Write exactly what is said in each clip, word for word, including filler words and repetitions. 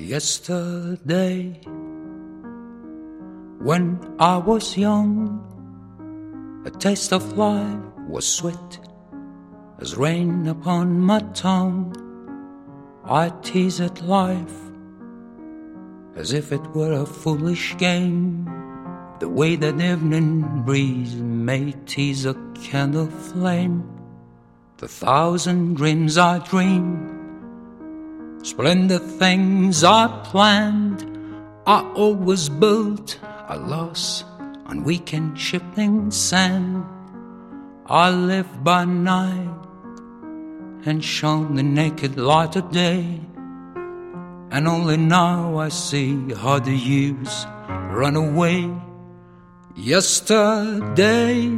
Yesterday, when I was young, a taste of life was sweet as rain upon my tongue. I teased life as if it were a foolish game, the way that evening breeze may tease a candle flame. The thousand dreams I dreamed, splendid things I planned, I always built a loss on weekend shifting sand. I lived by night and shone the naked light of day, and only now I see how the years run away. Yesterday,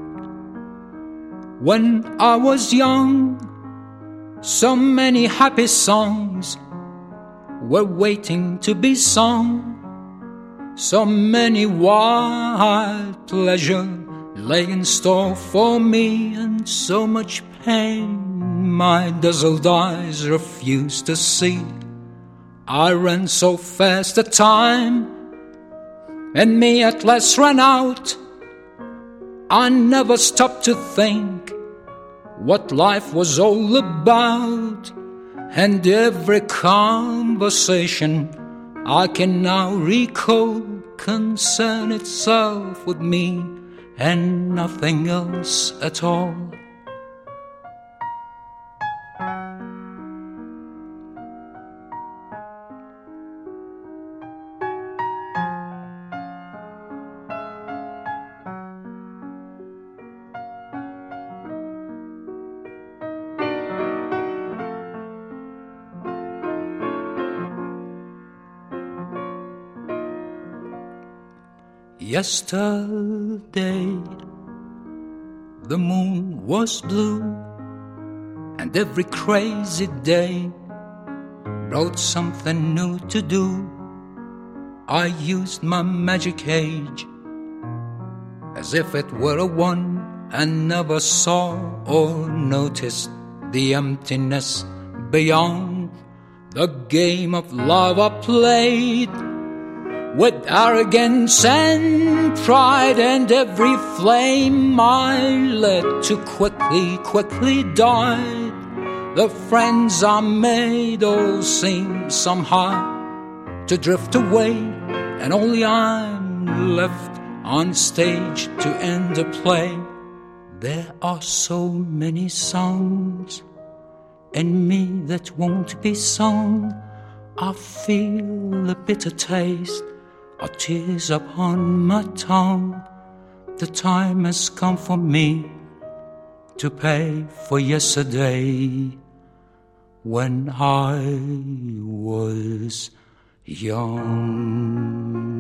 when I was young, so many happy songs were waiting to be sung. So many wild pleasure lay in store for me, and so much pain my dazzled eyes refused to see. I ran so fast that time and me at last ran out. I never stopped to think what life was all about, and every conversation I can now recall concern itself with me and nothing else at all. Yesterday, the moon was blue, and every crazy day brought something new to do. I used my magic age as if it were a wand, and never saw or noticed the emptiness beyond. The game of love I played with arrogance and pride, and every flame I led to quickly, quickly died. The friends I made all seemed somehow to drift away, and only I'm left on stage to end the play. There are so many songs in me that won't be sung. I feel a bitter taste of tears upon my tongue. The time has come for me to pay for yesterday, when I was young.